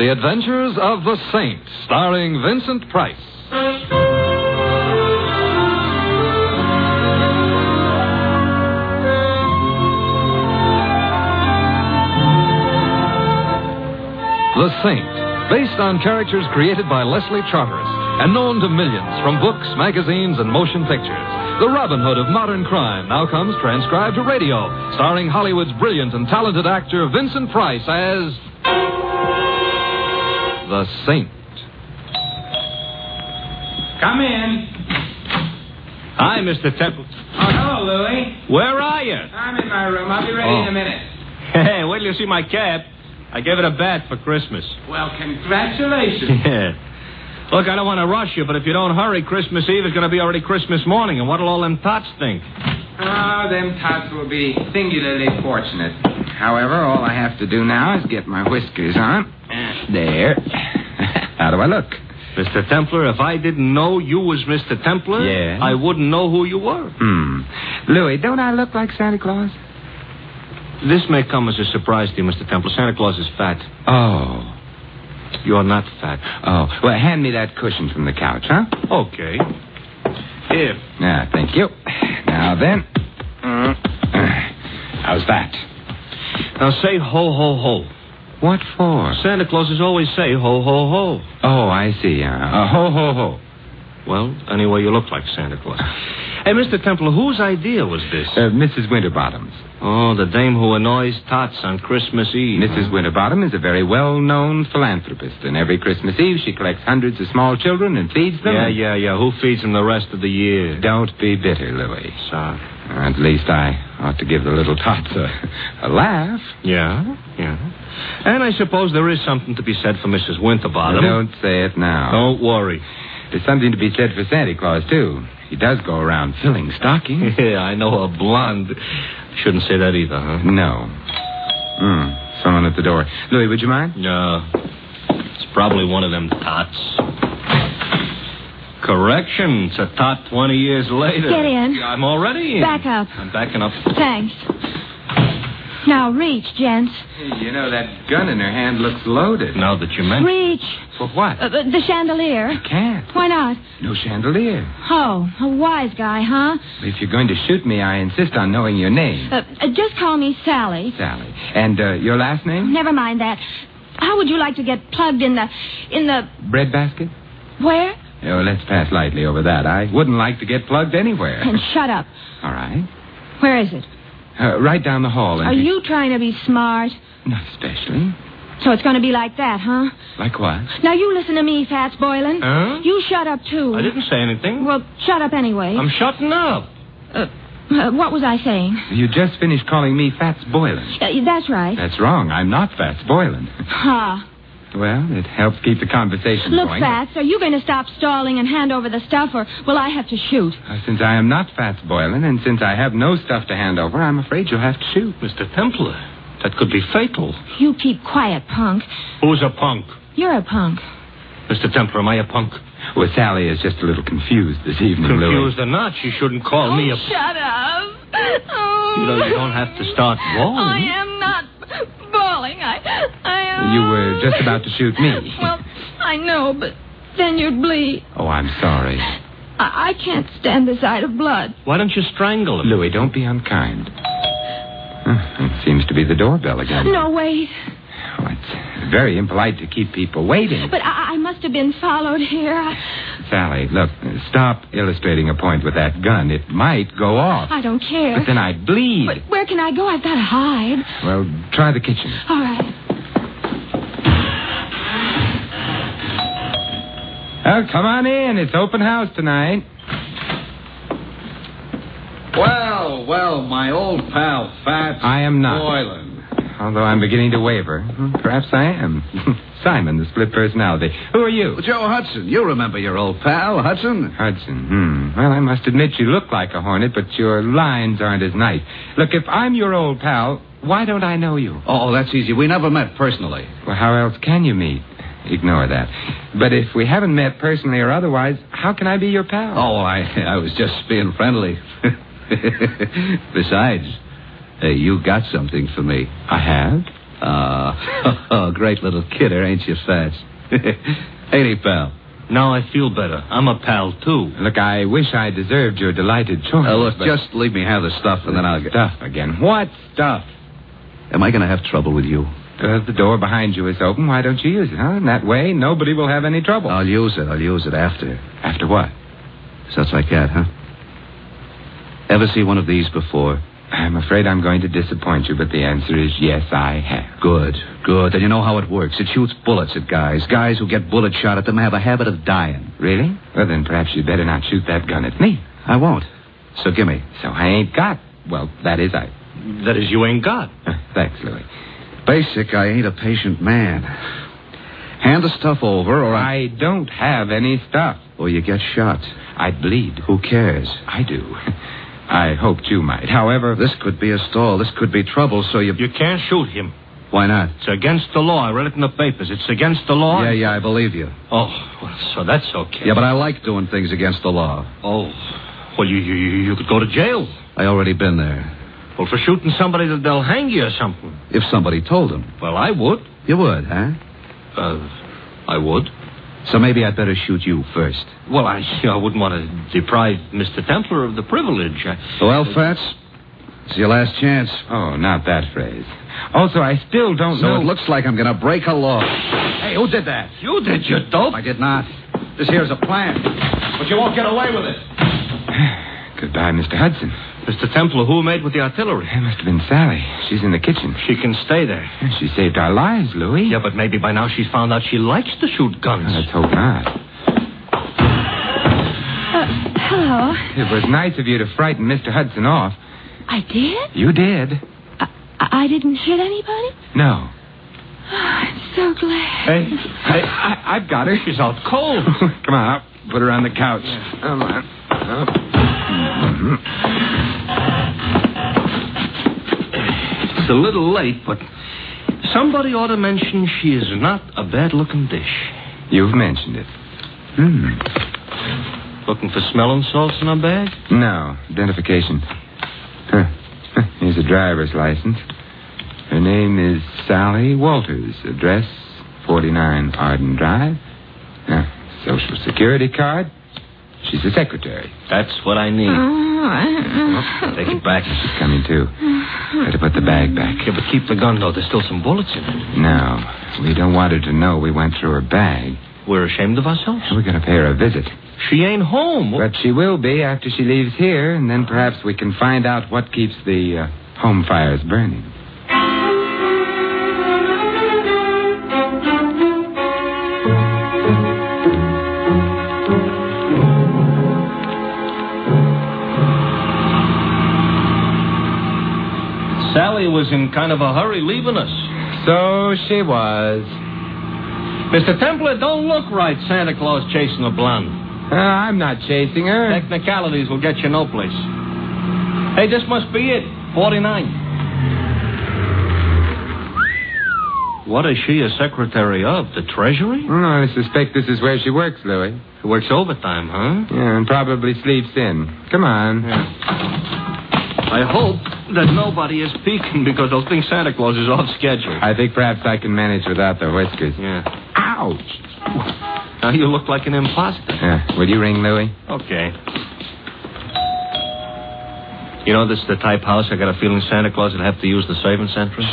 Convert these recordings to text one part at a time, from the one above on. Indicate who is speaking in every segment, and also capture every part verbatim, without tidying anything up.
Speaker 1: The Adventures of the Saint, starring Vincent Price. The Saint, based on characters created by Leslie Charteris and known to millions from books, magazines, and motion pictures. The Robin Hood of modern crime now comes transcribed to radio, starring Hollywood's brilliant and talented actor Vincent Price as The Saint.
Speaker 2: Come in.
Speaker 3: Hi, Mister Temple.
Speaker 2: Oh, hello, Louie.
Speaker 3: Where are you?
Speaker 2: I'm in my room. I'll be ready
Speaker 3: Oh.
Speaker 2: in a minute.
Speaker 3: Hey, wait till you see my cab. I gave it a bat for Christmas.
Speaker 2: Well, congratulations.
Speaker 3: Yeah. Look, I don't want to rush you, but if you don't hurry, Christmas Eve is going to be already Christmas morning, and what'll all them tots think?
Speaker 2: Oh, them tots will be singularly fortunate. However, all I have to do now is get my whiskers on. There. How do I look?
Speaker 3: Mister Templar, if I didn't know you was Mister Templar,
Speaker 2: Yeah?
Speaker 3: I wouldn't know who you were.
Speaker 2: Hmm. Louie, don't I look like Santa Claus?
Speaker 3: This may come as a surprise to you, Mister Templar. Santa Claus is fat.
Speaker 2: Oh.
Speaker 3: You're not fat.
Speaker 2: Oh. Well, hand me that cushion from the couch, huh?
Speaker 3: Okay. Here.
Speaker 2: Yeah, thank you. Now then. Uh, how's that?
Speaker 3: Now say ho, ho, ho.
Speaker 2: What for?
Speaker 3: Santa Clauses always say ho, ho, ho.
Speaker 2: Oh, I see. Uh, uh, ho, ho, ho.
Speaker 3: Well, anyway, you look like Santa Claus. Hey, Mister Templar, whose idea was this?
Speaker 2: Uh, Missus Winterbottom's.
Speaker 3: Oh, the dame who annoys tots on Christmas Eve.
Speaker 2: Missus Winterbottom is a very well-known philanthropist, and every Christmas Eve she collects hundreds of small children and feeds them.
Speaker 3: Yeah, yeah, yeah. Who feeds them the rest of the year?
Speaker 2: Don't be bitter, Louie.
Speaker 3: Sorry.
Speaker 2: At least I ought to give the little tots a, a laugh.
Speaker 3: Yeah, yeah. And I suppose there is something to be said for Missus Winterbottom.
Speaker 2: Don't say it now.
Speaker 3: Don't worry.
Speaker 2: There's something to be said for Santa Claus, too. He does go around filling stockings.
Speaker 3: Yeah, I know a blonde. Shouldn't say that either, huh?
Speaker 2: No. Hmm. Someone at the door. Louie, would you mind?
Speaker 3: No. It's probably one of them tots. Correction. It's a tot twenty years later.
Speaker 4: Get in.
Speaker 3: I'm already in.
Speaker 4: Back up.
Speaker 3: I'm backing up.
Speaker 4: Thanks. Now reach, gents.
Speaker 2: Hey, you know, that gun in her hand looks loaded.
Speaker 3: Now that you mention
Speaker 4: Reach.
Speaker 2: For what?
Speaker 4: Uh, the chandelier.
Speaker 2: I can't.
Speaker 4: Why not?
Speaker 2: No chandelier.
Speaker 4: Oh, a wise guy, huh?
Speaker 2: If you're going to shoot me, I insist on knowing your name.
Speaker 4: Uh, uh, just call me Sally.
Speaker 2: Sally. And uh, your last name?
Speaker 4: Never mind that. How would you like to get plugged in the... in the...
Speaker 2: Breadbasket?
Speaker 4: Where?
Speaker 2: Oh, let's pass lightly over that. I wouldn't like to get plugged anywhere.
Speaker 4: And shut up.
Speaker 2: All right.
Speaker 4: Where is it?
Speaker 2: Uh, right down the hall. And
Speaker 4: Are you trying to be smart?
Speaker 2: Not especially.
Speaker 4: So it's going to be like that, huh?
Speaker 2: Like what?
Speaker 4: Now you listen to me, Fats Boylan.
Speaker 3: Huh?
Speaker 4: You shut up, too.
Speaker 3: I didn't say anything.
Speaker 4: Well, shut up anyway.
Speaker 3: I'm shutting up.
Speaker 4: Uh, uh, what was I saying?
Speaker 2: You just finished calling me Fats Boylan.
Speaker 4: Uh, that's right.
Speaker 2: That's wrong. I'm not Fats Boylan.
Speaker 4: Ha.
Speaker 2: Well, it helps keep the conversation
Speaker 4: Look,
Speaker 2: going.
Speaker 4: Fats, are you going to stop stalling and hand over the stuff, or will I have to shoot?
Speaker 2: Uh, since I am not Fats Boylan, and since I have no stuff to hand over, I'm afraid you'll have to shoot.
Speaker 3: Mister Templar, that could be fatal.
Speaker 4: You keep quiet, punk.
Speaker 3: Who's a punk?
Speaker 4: You're a punk.
Speaker 3: Mister Templar, am I a punk?
Speaker 2: Well, Sally is just a little confused this evening,
Speaker 3: Confused or not, she shouldn't call
Speaker 4: oh,
Speaker 3: me a...
Speaker 4: shut up. Oh.
Speaker 3: You know, you don't have to start bawling.
Speaker 4: I am not bawling. I... I am...
Speaker 2: You were just about to shoot me.
Speaker 4: Well, I know, but then you'd bleed.
Speaker 2: Oh, I'm sorry.
Speaker 4: I, I can't stand the sight of blood.
Speaker 3: Why don't you strangle him?
Speaker 2: Louie, don't be unkind. Huh, it seems to be the doorbell again.
Speaker 4: No, wait.
Speaker 2: Oh, it's very impolite to keep people waiting.
Speaker 4: But I, I must have been followed here. I,
Speaker 2: Sally, look, stop illustrating a point with that gun. It might go off.
Speaker 4: I don't care.
Speaker 2: But then I'd bleed.
Speaker 4: But where can I go? I've got to hide.
Speaker 2: Well, try the kitchen.
Speaker 4: All right.
Speaker 2: Oh, come on in. It's open house tonight.
Speaker 5: Well, well, my old pal, Fats
Speaker 2: I am not.
Speaker 5: Boylan.
Speaker 2: Although I'm beginning to waver. Perhaps I am. Simon, the split personality. Who are you?
Speaker 5: Well, Joe Hudson. You remember your old pal, Hudson?
Speaker 2: Hudson. Hmm. Well, I must admit you look like a hornet, but your lines aren't as nice. Look, if I'm your old pal, why don't I know you?
Speaker 5: Oh, that's easy. We never met personally.
Speaker 2: Well, how else can you meet? Ignore that. But if we haven't met personally or otherwise, how can I be your pal?
Speaker 5: Oh, I I was just being friendly. Besides, hey, you got something for me.
Speaker 2: I have?
Speaker 6: Uh, oh, great little kidder, ain't you, Fats? Ain't he, pal?
Speaker 3: Now I feel better. I'm a pal, too.
Speaker 2: Look, I wish I deserved your delighted choice.
Speaker 6: Uh, look,
Speaker 2: but...
Speaker 6: just leave me have the stuff, and then I'll get...
Speaker 2: Stuff again. What stuff?
Speaker 6: Am I going to have trouble with you?
Speaker 2: Uh, the door behind you is open. Why don't you use it, huh? In that way, nobody will have any trouble.
Speaker 6: I'll use it. I'll use it after.
Speaker 2: After what?
Speaker 6: Such like that, huh? Ever see one of these before?
Speaker 2: I'm afraid I'm going to disappoint you, but the answer is yes, I have.
Speaker 6: Good, good. And you know how it works. It shoots bullets at guys. Guys who get bullet shot at them have a habit of dying.
Speaker 2: Really? Well, then perhaps you'd better not shoot that gun at me.
Speaker 6: I won't. So gimme.
Speaker 2: So I ain't got... Well, that is I...
Speaker 3: That is, you ain't got.
Speaker 2: Thanks, Louis.
Speaker 6: Basic, I ain't a patient man. Hand the stuff over, or I...
Speaker 2: I don't have any stuff.
Speaker 6: Or you get shot.
Speaker 2: I'd bleed.
Speaker 6: Who cares?
Speaker 2: I do. I hoped you might. However...
Speaker 6: This could be a stall. This could be trouble, so you...
Speaker 3: You can't shoot him.
Speaker 6: Why not?
Speaker 3: It's against the law. I read it in the papers. It's against the law.
Speaker 6: Yeah, yeah, I believe you.
Speaker 3: Oh, well, so that's okay.
Speaker 6: Yeah, but I like doing things against the law.
Speaker 3: Oh, well, you you, you could go to jail.
Speaker 6: I already been there.
Speaker 3: Well, for shooting somebody, that they'll hang you or something.
Speaker 6: If somebody told them.
Speaker 3: Well, I would.
Speaker 6: You would, huh?
Speaker 3: Uh, I would.
Speaker 6: So maybe I'd better shoot you first.
Speaker 3: Well, I, I wouldn't want to deprive Mister Templar of the privilege. I,
Speaker 6: well, Fats, it's your last chance.
Speaker 2: Oh, not that phrase. Also, I still don't
Speaker 6: so
Speaker 2: know...
Speaker 6: So it looks like I'm going to break a law. Hey, who did that?
Speaker 3: You did, you dope.
Speaker 6: I did not. This here's a plan. But you won't get away with it.
Speaker 2: Goodbye, Mister Hudson.
Speaker 3: Mister Templar, who made with the artillery?
Speaker 2: It must have been Sally. She's in the kitchen.
Speaker 3: She can stay there.
Speaker 2: She saved our lives, Louis.
Speaker 3: Yeah, but maybe by now she's found out she likes to shoot guns.
Speaker 2: Let's hope not.
Speaker 4: Uh, hello.
Speaker 2: It was nice of you to frighten Mister Hudson off.
Speaker 4: I did?
Speaker 2: You did.
Speaker 4: I, I didn't hit anybody?
Speaker 2: No.
Speaker 4: Oh, I'm so glad.
Speaker 2: Hey, hey, I, I've got her.
Speaker 3: She's out cold.
Speaker 2: Come on, I'll put her on the couch. Yeah. Come on. Oh. Mm-hmm.
Speaker 3: It's a little late, but somebody ought to mention she is not a bad-looking dish.
Speaker 2: You've mentioned it. Hmm.
Speaker 3: Looking for smelling salts in her bag?
Speaker 2: No. Identification. Huh. Here's a driver's license. Her name is Sally Walters. Address, forty-nine Arden Drive. Uh, Social Security card. She's the secretary.
Speaker 3: That's what I need.
Speaker 4: Oh,
Speaker 3: take it back.
Speaker 2: She's coming, too. Better put the bag back.
Speaker 3: Yeah, but keep the gun, though. There's still some bullets in it.
Speaker 2: No. We don't want her to know we went through her bag.
Speaker 3: We're ashamed of ourselves?
Speaker 2: We're going to pay her a visit.
Speaker 3: She ain't home.
Speaker 2: But she will be after she leaves here, and then perhaps we can find out what keeps the uh, home fires burning.
Speaker 3: Sally was in kind of a hurry leaving us.
Speaker 2: So she was.
Speaker 3: Mister Templar, don't look right, Santa Claus chasing a blonde.
Speaker 2: Uh, I'm not chasing her.
Speaker 3: Technicalities will get you no place. Hey, this must be it. forty-nine. What is she a secretary of? The Treasury?
Speaker 2: Oh, I suspect this is where she works, Louis.
Speaker 3: She works overtime, huh?
Speaker 2: Yeah, and probably sleeps in. Come on.
Speaker 3: Yeah. I hope that nobody is peeking because they'll think Santa Claus is off schedule.
Speaker 2: I think perhaps I can manage without the whiskers.
Speaker 3: Yeah.
Speaker 2: Ouch!
Speaker 3: Now you look like an imposter.
Speaker 2: Yeah. Will you ring Louis?
Speaker 3: Okay. You know, this is the type house I got a feeling Santa Claus would have to use the servants' entrance.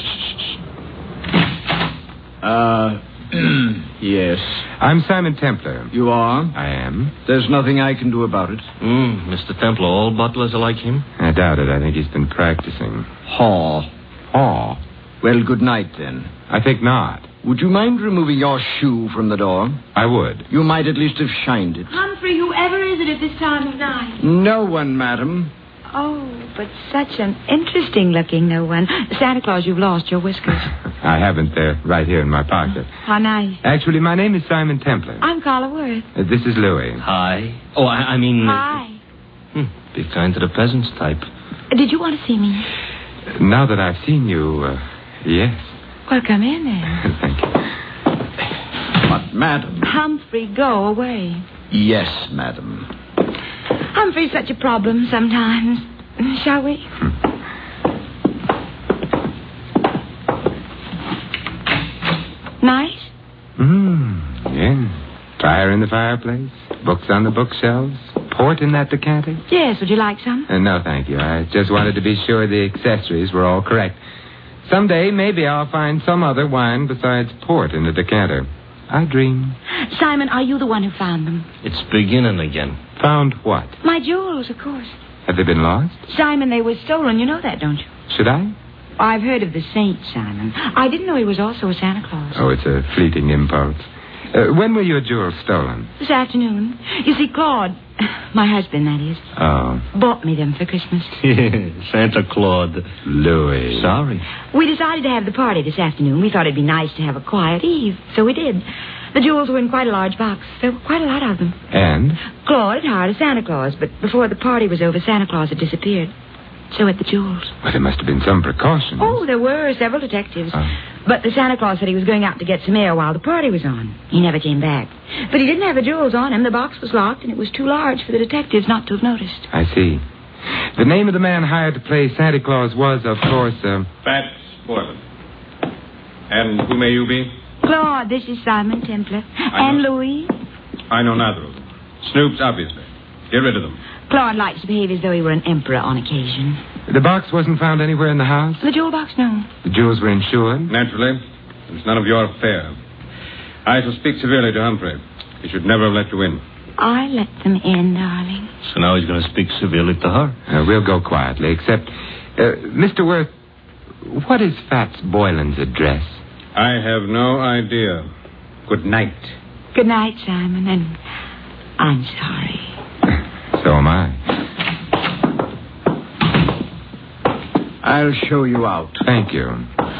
Speaker 5: Uh, yes.
Speaker 2: I'm Simon Templar.
Speaker 5: You are?
Speaker 2: I am.
Speaker 5: There's nothing I can do about it.
Speaker 3: Mm, Mister Templar, all butlers are like him?
Speaker 2: I doubt it. I think he's been practicing.
Speaker 5: Haw.
Speaker 2: Haw?
Speaker 5: Well, good night, then.
Speaker 2: I think not.
Speaker 5: Would you mind removing your shoe from the door?
Speaker 2: I would.
Speaker 5: You might at least have shined it.
Speaker 4: Humphrey, whoever is it at this time of night?
Speaker 5: No one, madam.
Speaker 7: Oh, but such an interesting-looking no one. Santa Claus, you've lost your whiskers.
Speaker 2: I haven't. They're right here in my pocket.
Speaker 7: How nice.
Speaker 2: Actually, my name is Simon Templar.
Speaker 7: I'm Carla Worth.
Speaker 2: Uh, this is Louis.
Speaker 3: Hi. Oh, I, I mean...
Speaker 7: Hi.
Speaker 3: Uh, hmm, be kind to the peasants type.
Speaker 7: Did you want to see me?
Speaker 2: Uh, now that I've seen you, uh, yes.
Speaker 7: Well, come in, then.
Speaker 2: Thank you.
Speaker 5: But, madam...
Speaker 7: Humphrey, go away.
Speaker 5: Yes, madam.
Speaker 7: Humphrey's such a problem sometimes. Shall we? Nice?
Speaker 2: Mm, yeah. Fire in the fireplace, books on the bookshelves, port in that decanter.
Speaker 7: Yes, would you like some?
Speaker 2: Uh, no, thank you. I just wanted to be sure the accessories were all correct. Someday, maybe I'll find some other wine besides port in the decanter. I dream.
Speaker 7: Simon, are you the one who found them?
Speaker 3: It's beginning again.
Speaker 2: Found what?
Speaker 7: My jewels, of course.
Speaker 2: Have they been lost?
Speaker 7: Simon, they were stolen. You know that, don't you?
Speaker 2: Should I?
Speaker 7: I've heard of the saint, Simon. I didn't know he was also a Santa Claus.
Speaker 2: Oh, it's a fleeting impulse. Uh, when were your jewels stolen?
Speaker 7: This afternoon. You see, Claude, my husband, that is,
Speaker 2: Oh.
Speaker 7: bought me them for Christmas.
Speaker 3: Santa Claus.
Speaker 2: Louis.
Speaker 3: Sorry.
Speaker 7: We decided to have the party this afternoon. We thought it'd be nice to have a quiet eve, so we did. The jewels were in quite a large box. There were quite a lot of them.
Speaker 2: And?
Speaker 7: Claude had hired a Santa Claus, but before the party was over, Santa Claus had disappeared. So had the jewels.
Speaker 2: Well, there must have been some precautions.
Speaker 7: Oh, there were several detectives.
Speaker 2: Oh.
Speaker 7: But the Santa Claus said he was going out to get some air while the party was on. He never came back. But he didn't have the jewels on him. The box was locked, and it was too large for the detectives not to have noticed.
Speaker 2: I see. The name of the man hired to play Santa Claus was, of course, uh...
Speaker 8: Fats Boylan. And who may you be?
Speaker 7: Claude, this is Simon Templar. And
Speaker 8: know.
Speaker 7: Louis.
Speaker 8: I know neither of them. Snoops, obviously. Get rid of them.
Speaker 7: Claude likes to behave as though he were an emperor on occasion.
Speaker 2: The box wasn't found anywhere in the house?
Speaker 7: The jewel box, no.
Speaker 2: The jewels were insured?
Speaker 8: Naturally. It's none of your affair. I shall speak severely to Humphrey. He should never have let you in.
Speaker 7: I let them in, darling.
Speaker 3: So now he's going to speak severely to her.
Speaker 2: Uh, we'll go quietly, except... Uh, Mister Worth, what is Fats Boylan's address?
Speaker 8: I have no idea. Good night.
Speaker 7: Good night, Simon, and I'm sorry.
Speaker 2: So am I.
Speaker 9: I'll show you out.
Speaker 2: Thank you.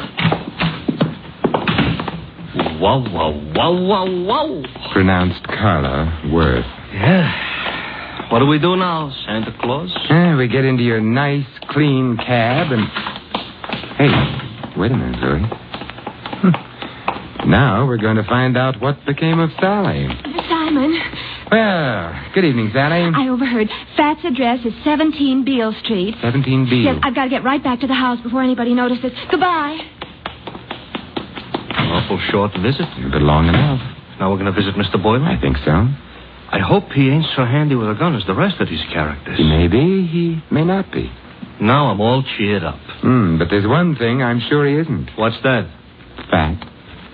Speaker 3: Wow, wow, wow, wow, wow.
Speaker 2: Pronounced Carla Worth.
Speaker 3: Yeah. What do we do now, Santa Claus?
Speaker 2: Yeah, we get into your nice, clean cab and... Hey, wait a minute, Louis. Hmm. Now we're going to find out what became of Sally.
Speaker 4: Simon,
Speaker 2: Well, good evening, Sally.
Speaker 4: I overheard. Fat's address is seventeen Beale Street.
Speaker 2: seventeen B.
Speaker 4: Yes, I've got to get right back to the house before anybody notices. Goodbye.
Speaker 3: An awful short visit.
Speaker 2: But long enough.
Speaker 3: Now we're going to visit Mister Boylan?
Speaker 2: I think so.
Speaker 3: I hope he ain't so handy with a gun as the rest of these characters.
Speaker 2: He may be, he may not be.
Speaker 3: Now I'm all cheered up.
Speaker 2: Hmm, but there's one thing I'm sure he isn't.
Speaker 3: What's that?
Speaker 2: Fat.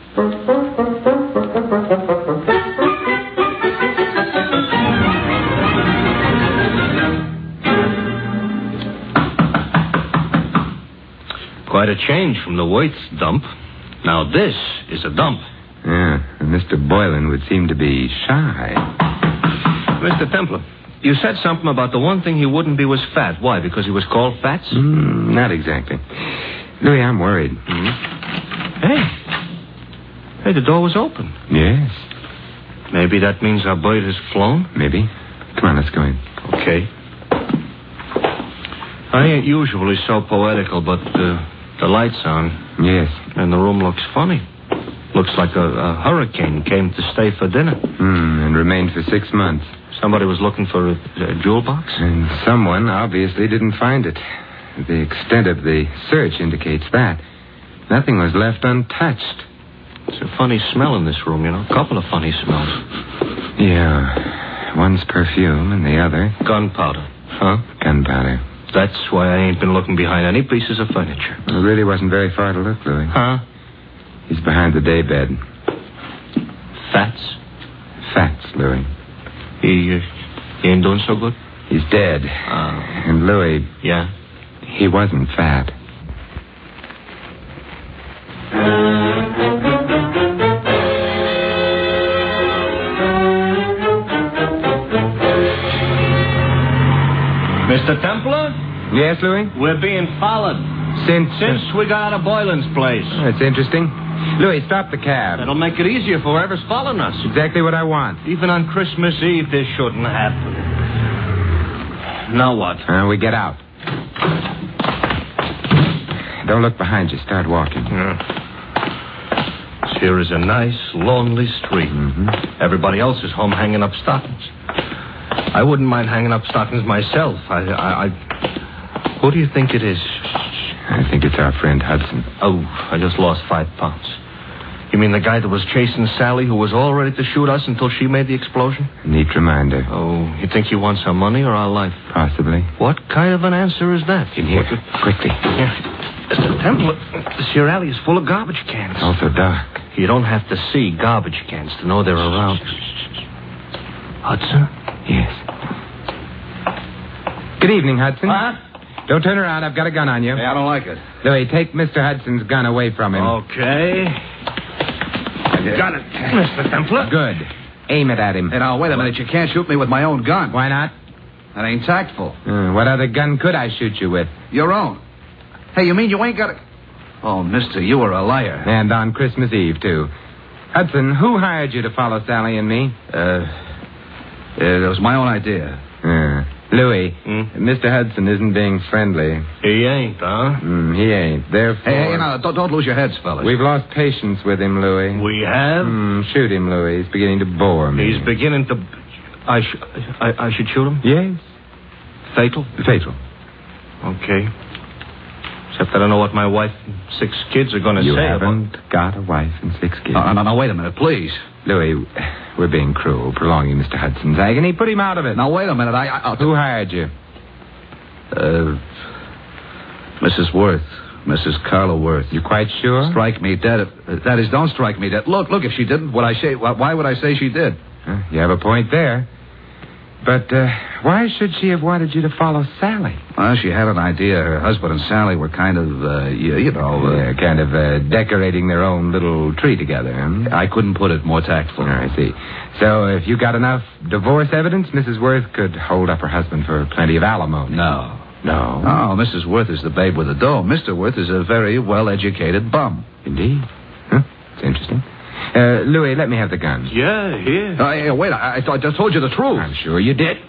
Speaker 3: Quite a change from the Waits dump. Now this is a dump.
Speaker 2: Yeah, and Mister Boylan would seem to be shy.
Speaker 3: Mister Templar, you said something about the one thing he wouldn't be was fat. Why? Because he was called Fats?
Speaker 2: Mm, not exactly. Louis, I'm worried.
Speaker 3: Mm-hmm. Hey. Hey, the door was open.
Speaker 2: Yes.
Speaker 3: Maybe that means our bird has flown?
Speaker 2: Maybe. Come on, let's go in.
Speaker 3: Okay. I ain't usually so poetical, but uh, the light's on.
Speaker 2: Yes.
Speaker 3: And the room looks funny. Looks like a, a hurricane came to stay for dinner.
Speaker 2: Hmm, and remained for six months.
Speaker 3: Somebody was looking for a, a jewel box?
Speaker 2: And someone obviously didn't find it. The extent of the search indicates that. Nothing was left untouched.
Speaker 3: It's a funny smell in this room, you know. A couple of funny smells.
Speaker 2: Yeah. One's perfume and the other...
Speaker 3: Gunpowder. Huh?
Speaker 2: Gunpowder.
Speaker 3: That's why I ain't been looking behind any pieces of furniture.
Speaker 2: It really wasn't very far to look, Louis.
Speaker 3: Huh?
Speaker 2: He's behind the daybed.
Speaker 3: Fats?
Speaker 2: Fats, Louis.
Speaker 3: He, uh, he ain't doing so good?
Speaker 2: He's dead.
Speaker 3: Uh,
Speaker 2: And Louis...
Speaker 3: Yeah?
Speaker 2: He wasn't fat.
Speaker 3: Mister Templar?
Speaker 2: Yes, Louis?
Speaker 3: We're being followed.
Speaker 2: Since...
Speaker 3: Since we got out of Boylan's place.
Speaker 2: That's interesting. Louis, stop the cab.
Speaker 3: That'll make it easier for whoever's following us.
Speaker 2: Exactly what I want.
Speaker 3: Even on Christmas Eve, this shouldn't happen. Now what?
Speaker 2: Uh, we get out. Don't look behind you. Start walking.
Speaker 3: Yeah. Here is a nice, lonely street.
Speaker 2: Mm-hmm.
Speaker 3: Everybody else is home hanging up stockings. I wouldn't mind hanging up stockings myself. I, I, I... Who do you think it is?
Speaker 2: I think it's our friend Hudson.
Speaker 3: Oh, I just lost five pounds. He You mean the guy that was chasing Sally, who was all ready to shoot us until she made the explosion?
Speaker 2: Neat reminder.
Speaker 3: Oh, you think he wants our money or our life?
Speaker 2: Possibly.
Speaker 3: What kind of an answer is that?
Speaker 2: In here, quickly.
Speaker 3: Yeah. Mister Temple, this here alley is full of garbage cans.
Speaker 2: It's also dark.
Speaker 3: You don't have to see garbage cans to know they're around. Hudson?
Speaker 2: Yes. Good evening, Hudson.
Speaker 5: What?
Speaker 2: Don't turn around. I've got a gun on you.
Speaker 5: Hey, I don't like it.
Speaker 2: Louis, take Mister Hudson's gun away from him.
Speaker 5: Okay. Got it.
Speaker 3: Mister Templar?
Speaker 2: Good. Aim it at him.
Speaker 5: Hey, now, wait a minute. You can't shoot me with my own gun.
Speaker 2: Why not?
Speaker 5: That ain't tactful.
Speaker 2: Uh, what other gun could I shoot you with?
Speaker 5: Your own. Hey, you mean you ain't got a... Oh, mister, you were a liar.
Speaker 2: And on Christmas Eve, too. Hudson, who hired you to follow Sally and me?
Speaker 5: Uh, it was my own idea.
Speaker 2: Uh, Louis,
Speaker 3: Hmm?
Speaker 2: Mister Hudson isn't being friendly.
Speaker 3: He ain't, huh?
Speaker 2: Mm, he ain't. Therefore...
Speaker 5: Hey, hey, now, don't, don't lose your heads, fellas.
Speaker 2: We've lost patience with him, Louis.
Speaker 3: We have?
Speaker 2: Mm, shoot him, Louis. He's beginning to bore me.
Speaker 3: He's beginning to... I, sh- I, I should shoot him?
Speaker 2: Yes.
Speaker 3: Fatal?
Speaker 2: Fatal.
Speaker 3: Okay. Except I don't know what my wife and six kids are going to say.
Speaker 2: You
Speaker 3: about-
Speaker 2: haven't got a wife and six kids.
Speaker 5: No, no, no, wait a minute, please.
Speaker 2: Louis, we're being cruel, prolonging Mister Hudson's agony. Put him out of it.
Speaker 5: Now, wait a minute. I... I I'll...
Speaker 2: Who hired you?
Speaker 5: Uh, Missus Worth. Missus Carla Worth.
Speaker 2: You quite sure?
Speaker 5: Strike me dead. If, that is, don't strike me dead. Look, look, if she didn't, would I say... Why would I say she did?
Speaker 2: Huh, you have a point there. But uh, why should she have wanted you to follow Sally?
Speaker 5: Well, she had an idea. Her husband and Sally were kind of, uh, you, you know... Uh,
Speaker 2: Yeah, kind of uh, decorating their own little tree together, huh?
Speaker 5: I couldn't put it more tactful.
Speaker 2: Oh, I see. So if you got enough divorce evidence, Missus Worth could hold up her husband for plenty of alimony.
Speaker 5: No.
Speaker 2: No?
Speaker 5: Oh, Missus Worth is the babe with the dough. Mister Worth is a very well-educated bum.
Speaker 2: Indeed. Huh? It's interesting. Uh, Louis, let me have the gun.
Speaker 3: Yeah, here.
Speaker 5: Uh, hey, wait, I, I, th- I just told you the truth.
Speaker 2: I'm sure you did.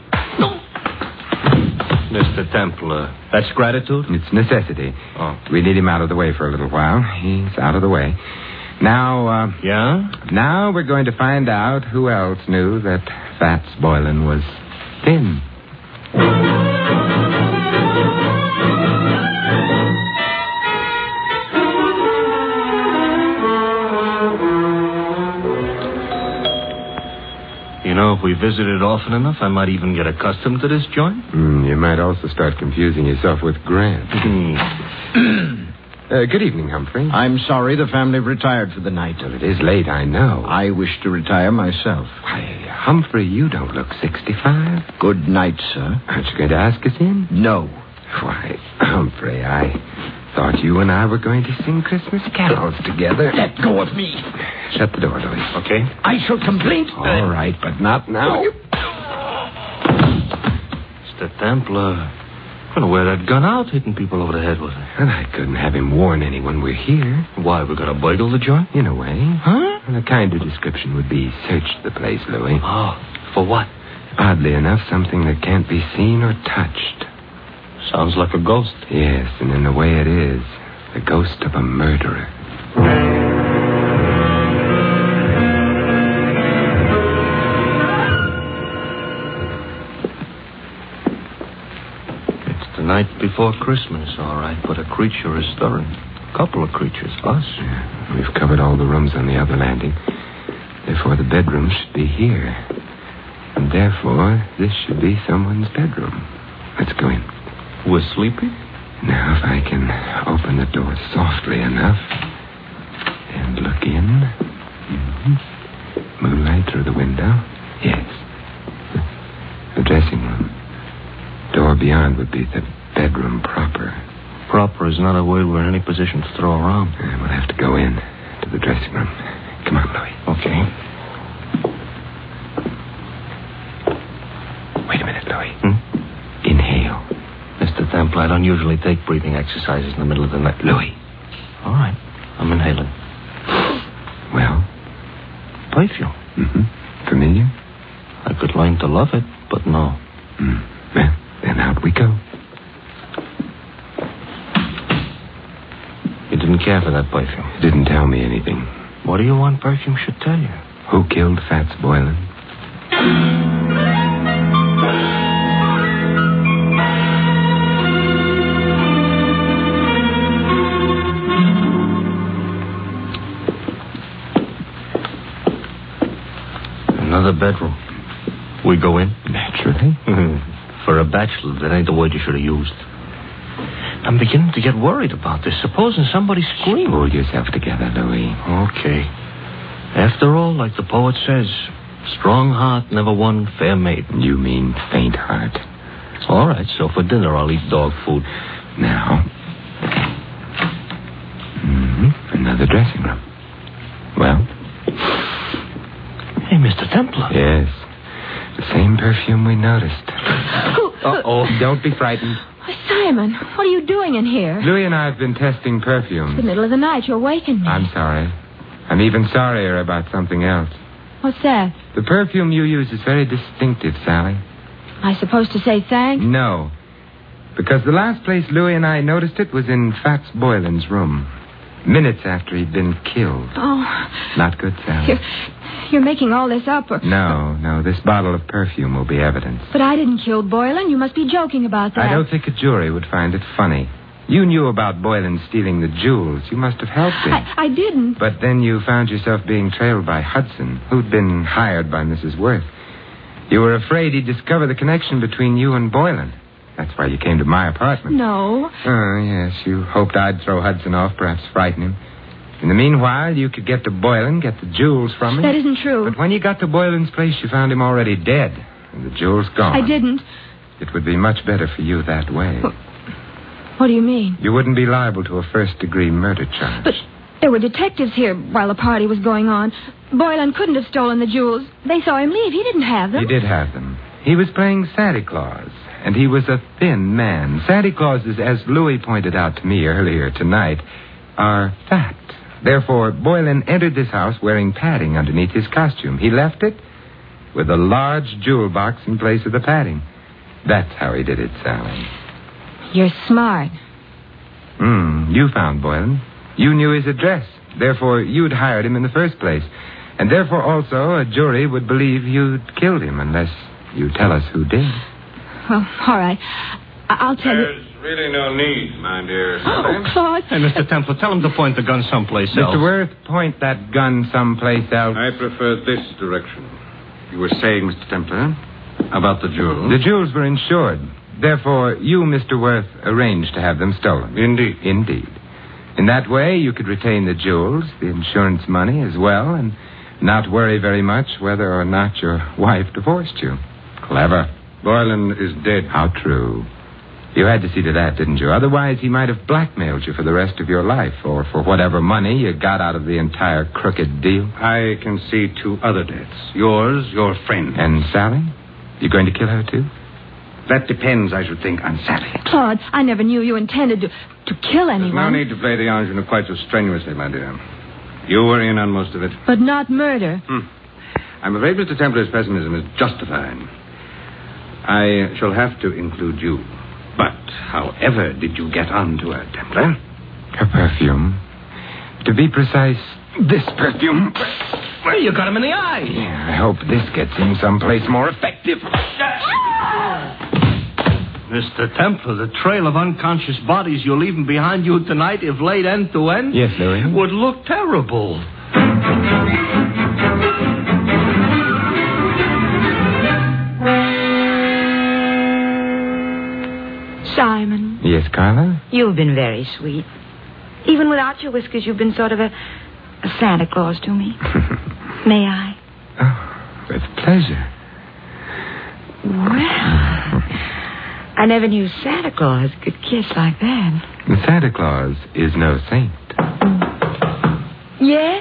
Speaker 3: Mister Templar, that's gratitude?
Speaker 2: It's necessity.
Speaker 3: Oh.
Speaker 2: We need him out of the way for a little while. He's out of the way. Now, uh,
Speaker 3: Yeah?
Speaker 2: now we're going to find out who else knew that Fats Boylan was thin.
Speaker 3: You know, if we visited often enough, I might even get accustomed to this joint.
Speaker 2: Mm, you might also start confusing yourself with Grant. uh, good evening, Humphrey.
Speaker 9: I'm sorry the family retired for the night.
Speaker 2: Well, it is late, I know.
Speaker 9: I wish to retire myself.
Speaker 2: Why, Humphrey, you don't look sixty-five.
Speaker 9: Good night, sir.
Speaker 2: Aren't you going to ask us in?
Speaker 9: No.
Speaker 2: Why, Humphrey, I thought you and I were going to sing Christmas carols together.
Speaker 9: Let go of me.
Speaker 2: Shut the door, Louis.
Speaker 3: Okay.
Speaker 9: I shall complain.
Speaker 2: All right, but not now.
Speaker 3: Mister Templar, I'm going to wear that gun out, hitting people over the head with it.
Speaker 2: And I couldn't have him warn anyone we're here.
Speaker 3: Why, we got to burgle the joint?
Speaker 2: In a way.
Speaker 3: Huh?
Speaker 2: And a kinder description would be search the place, Louis.
Speaker 3: Oh, for what?
Speaker 2: Oddly enough, something that can't be seen or touched.
Speaker 3: Sounds like a ghost.
Speaker 2: Yes, and in a way it is. The ghost of a murderer.
Speaker 3: It's the night before Christmas, all right, but a creature is stirring. A couple of creatures, us.
Speaker 2: Yeah, we've covered all the rooms on the other landing. Therefore, the bedroom should be here. And therefore, this should be someone's bedroom. Let's go in.
Speaker 3: We're sleepy?
Speaker 2: Now, if I can open the door softly enough and look in. Mm-hmm. Moonlight through the window. Yes. The dressing room. Door beyond would be the bedroom proper.
Speaker 3: Proper is not a word we're in any position to throw around.
Speaker 2: And we'll have to go in to the dressing room. Come on, Louis.
Speaker 3: Okay.
Speaker 2: Wait a minute, Louis.
Speaker 3: Hmm?
Speaker 2: Inhale.
Speaker 3: Mister Templar, I don't usually take breathing exercises in the middle of the night.
Speaker 2: Louis.
Speaker 3: All right. I'm inhaling.
Speaker 2: Well?
Speaker 3: Perfume.
Speaker 2: Mm-hmm. Familiar?
Speaker 3: I could learn to love it, but no.
Speaker 2: Mm. Well, then out we go.
Speaker 3: You didn't care for that perfume.
Speaker 2: It didn't tell me anything.
Speaker 3: What do you want perfume should tell you?
Speaker 2: Who killed Fats Boylan?
Speaker 3: the bedroom. We go in?
Speaker 2: Naturally.
Speaker 3: For a bachelor, that ain't the word you should have used. I'm beginning to get worried about this. Supposing somebody screamed.
Speaker 2: Pull yourself together, Louis.
Speaker 3: Okay. After all, like the poet says, strong heart never won fair maiden.
Speaker 2: You mean faint heart.
Speaker 3: All right, so for dinner I'll eat dog food.
Speaker 2: Now. Mm-hmm. Another dressing room. Well?
Speaker 3: Hey, Mister Templar.
Speaker 2: Yes. The same perfume we noticed.
Speaker 4: Who?
Speaker 2: Uh-oh. Don't be frightened.
Speaker 4: Simon, what are you doing in here?
Speaker 2: Louis and I have been testing perfumes.
Speaker 4: It's the middle of the night. You awakened me.
Speaker 2: I'm sorry. I'm even sorrier about something else.
Speaker 4: What's that?
Speaker 2: The perfume you use is very distinctive, Sally.
Speaker 4: Am I supposed to say thanks?
Speaker 2: No. Because the last place Louis and I noticed it was in Fats Boylan's room. Minutes after he'd been killed.
Speaker 4: Oh.
Speaker 2: Not good, Sally.
Speaker 4: You're, you're making all this up. Or...
Speaker 2: No, no. This bottle of perfume will be evidence.
Speaker 4: But I didn't kill Boylan. You must be joking about that.
Speaker 2: I don't think a jury would find it funny. You knew about Boylan stealing the jewels. You must have helped him.
Speaker 4: I, I didn't.
Speaker 2: But then you found yourself being trailed by Hudson, who'd been hired by Missus Worth. You were afraid he'd discover the connection between you and Boylan. That's why you came to my apartment.
Speaker 4: No.
Speaker 2: Oh, yes. You hoped I'd throw Hudson off, perhaps frighten him. In the meanwhile, you could get to Boylan, get the jewels from him.
Speaker 4: That isn't true.
Speaker 2: But when you got to Boylan's place, you found him already dead, and the jewels gone.
Speaker 4: I didn't.
Speaker 2: It would be much better for you that way.
Speaker 4: What do you mean?
Speaker 2: You wouldn't be liable to a first-degree murder charge.
Speaker 4: But there were detectives here while the party was going on. Boylan couldn't have stolen the jewels. They saw him leave. He didn't have them.
Speaker 2: He did have them. He was playing Santa Claus, and he was a thin man. Santa Clauses, as Louis pointed out to me earlier tonight, are fat. Therefore, Boylan entered this house wearing padding underneath his costume. He left it with a large jewel box in place of the padding. That's how he did it, Sally.
Speaker 4: You're smart.
Speaker 2: Hmm, you found Boylan. You knew his address. Therefore, you'd hired him in the first place. And therefore, also, a jury would believe you'd killed him unless you tell us who did.
Speaker 4: Well, all right. I- I'll tell
Speaker 8: There's
Speaker 4: you.
Speaker 8: really no need, my dear.
Speaker 4: Oh, Claude.
Speaker 3: Hey, Mister Templar, tell him to point the gun someplace else.
Speaker 2: Mister Worth, point that gun someplace else.
Speaker 8: I prefer this direction. You were saying, Mister Templar, about the jewels.
Speaker 2: The jewels were insured. Therefore, you, Mister Worth, arranged to have them stolen.
Speaker 8: Indeed.
Speaker 2: Indeed. In that way, you could retain the jewels, the insurance money as well, and not worry very much whether or not your wife divorced you. Clever.
Speaker 8: Boylan is dead.
Speaker 2: How true. You had to see to that, didn't you? Otherwise, he might have blackmailed you for the rest of your life, or for whatever money you got out of the entire crooked deal.
Speaker 8: I can see two other deaths. Yours, your friend.
Speaker 2: And Sally? You going to kill her, too?
Speaker 8: That depends, I should think, on Sally.
Speaker 4: Claude, I never knew you intended to, to kill anyone.
Speaker 8: There's no need to play the ingenue quite so strenuously, my dear. You were in on most of it.
Speaker 4: But not murder.
Speaker 8: Hmm. I'm afraid Mister Templar's pessimism is justified. I shall have to include you. But however did you get onto her, Templar?
Speaker 2: Her perfume. To be precise, this perfume.
Speaker 3: Well, you got him in the eye.
Speaker 2: Yeah, I hope this gets him someplace more effective.
Speaker 3: Mister Templar, the trail of unconscious bodies you're leaving behind you tonight, if laid end to end,
Speaker 2: Yes, Louis?
Speaker 3: would look terrible.
Speaker 7: Simon,
Speaker 2: Yes, Carla?
Speaker 7: you've been very sweet. Even without your whiskers, you've been sort of a, a Santa Claus to me. May I?
Speaker 2: Oh, with pleasure.
Speaker 7: Well, I never knew Santa Claus could kiss like that.
Speaker 2: Santa Claus is no saint.
Speaker 7: Yes?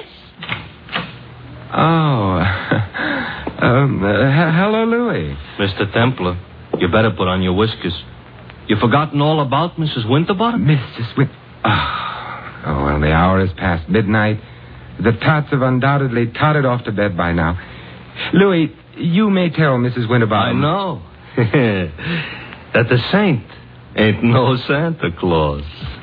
Speaker 2: Oh. um, uh, h- hello, Louis.
Speaker 3: Mister Templar, you better put on your whiskers. You've forgotten all about Missus Winterbottom?
Speaker 2: Missus Win... Oh. oh, well, the hour is past midnight. The tots have undoubtedly tottered off to bed by now. Louis, you may tell Missus
Speaker 3: I
Speaker 2: Winterbottom...
Speaker 3: know. That the saint ain't no Santa Claus.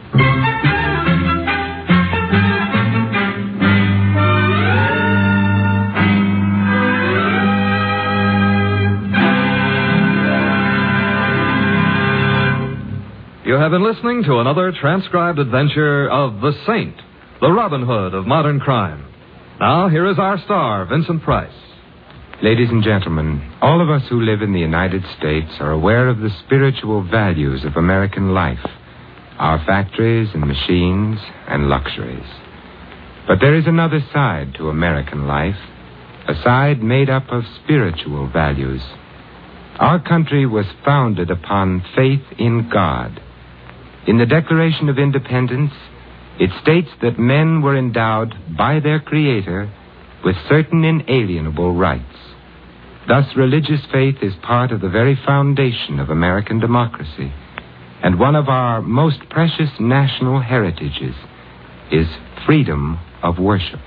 Speaker 1: You have been listening to another transcribed adventure of The Saint, the Robin Hood of modern crime. Now, here is our star, Vincent Price.
Speaker 2: Ladies and gentlemen, all of us who live in the United States are aware of the spiritual values of American life, our factories and machines and luxuries. But there is another side to American life, a side made up of spiritual values. Our country was founded upon faith in God. In the Declaration of Independence, it states that men were endowed by their Creator with certain inalienable rights. Thus, religious faith is part of the very foundation of American democracy, and one of our most precious national heritages is freedom of worship.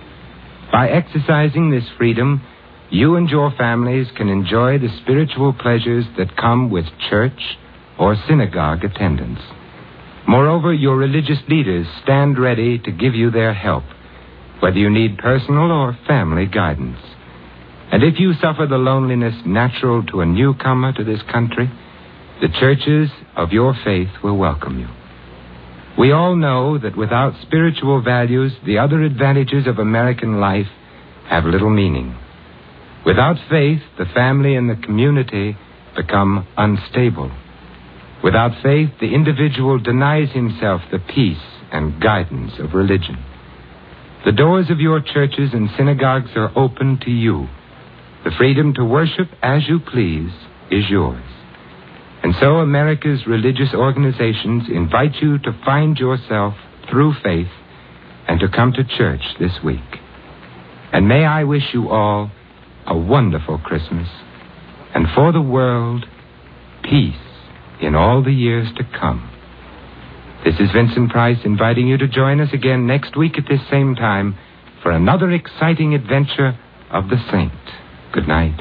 Speaker 2: By exercising this freedom, you and your families can enjoy the spiritual pleasures that come with church or synagogue attendance. Moreover, your religious leaders stand ready to give you their help, whether you need personal or family guidance. And if you suffer the loneliness natural to a newcomer to this country, the churches of your faith will welcome you. We all know that without spiritual values, the other advantages of American life have little meaning. Without faith, the family and the community become unstable. Without faith, the individual denies himself the peace and guidance of religion. The doors of your churches and synagogues are open to you. The freedom to worship as you please is yours. And so America's religious organizations invite you to find yourself through faith and to come to church this week. And may I wish you all a wonderful Christmas, and for the world, peace in all the years to come. This is Vincent Price inviting you to join us again next week at this same time for another exciting adventure of the Saint. Good night.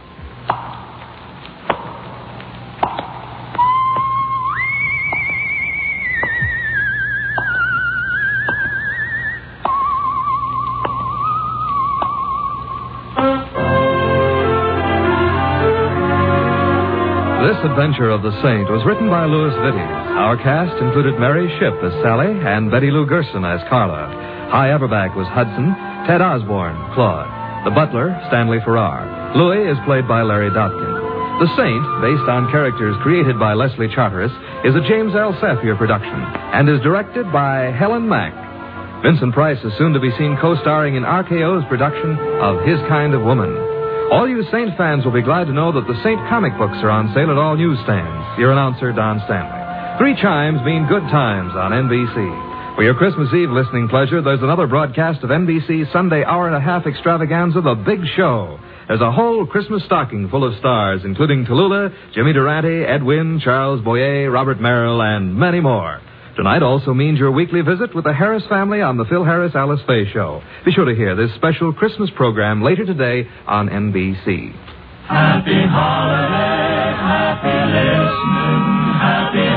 Speaker 1: This adventure of the Saint was written by Louis Vittes. Our cast included Mary Shipp as Sally and Betty Lou Gerson as Carla. Hy Averback was Hudson, Ted Osborne, Claude. The butler, Stanley Farrar. Louis is played by Larry Dotkin. The Saint, based on characters created by Leslie Charteris, is a James L. Safier production and is directed by Helen Mack. Vincent Price is soon to be seen co-starring in R K O's production of His Kind of Woman. All you Saint fans will be glad to know that the Saint comic books are on sale at all newsstands. Your announcer, Don Stanley. Three chimes mean good times on N B C. For your Christmas Eve listening pleasure, there's another broadcast of N B C's Sunday hour and a half extravaganza, The Big Show. There's a whole Christmas stocking full of stars, including Tallulah, Jimmy Durante, Ed Wynn, Charles Boyer, Robert Merrill, and many more. Tonight also means your weekly visit with the Harris family on the Phil Harris Alice Faye Show. Be sure to hear this special Christmas program later today on N B C.
Speaker 10: Happy holiday, happy listening, happy